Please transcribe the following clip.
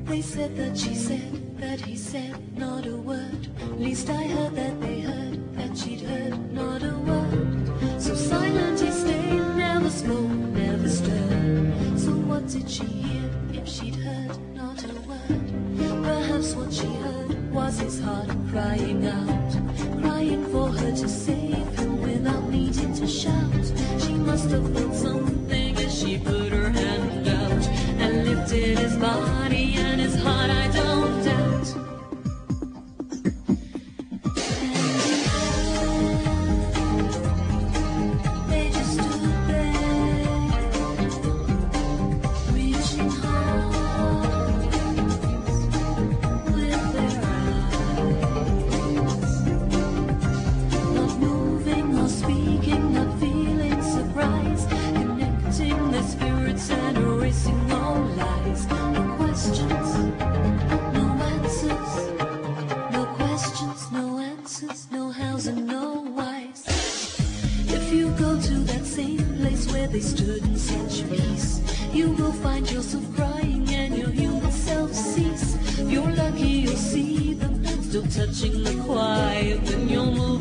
They said that she said that he said not a word. At least I heard that they heard that she'd heard not a word. So silent he stayed, never spoke, never stirred. So what did she hear if she'd heard not a word? Perhaps what she heard was his heart crying out, crying for her to save him without needing to shout. She must have felt something as she put her hand out and lifted his body and his heart, I don't doubt. They just stood there, reaching hard with their eyes, not moving or speaking, not feeling surprise, connecting their spirits and erasing all lies. No questions, no answers, no questions, no answers, no hows and no whys. If you go to that same place where they stood in such peace, you will find yourself crying and your human self cease. If you're lucky, you'll see them still touching the quiet when you're moving